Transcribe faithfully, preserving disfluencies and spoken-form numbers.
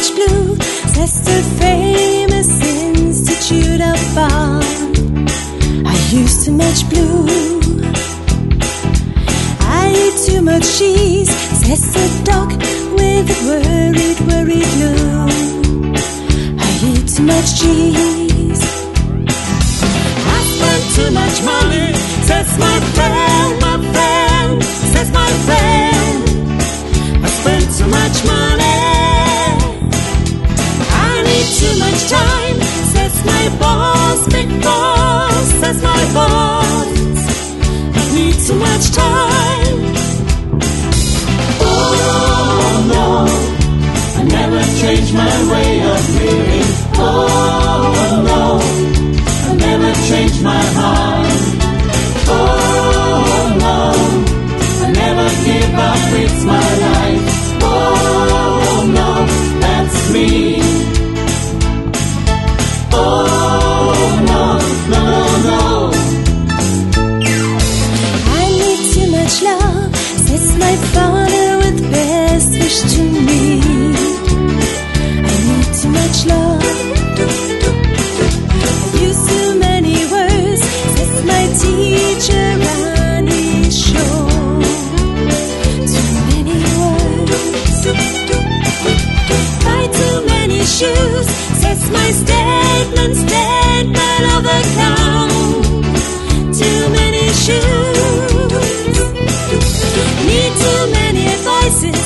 much blue, says the famous Institute of Bonn. I use too much blue. I eat too much cheese, says the dog with a worried, worried look. I eat too much cheese. I spend too much money, says my friend, my friend, says my friend. I spend too much money. I need too much time, says my boss, big boss, says my boss. I need too much time. Oh no, I never change my way of living. Oh no, I never change my heart. Oh no, I never give up, it's my life. Oh no, that's me. Oh no, no, no, no. I need too much love, says my father with best wish to me. I need too much love. Use too many words, says my teacher on his show. Too many words. Buy too many shoes, says my statement, statement of account. Too many shoes. Need too many advices,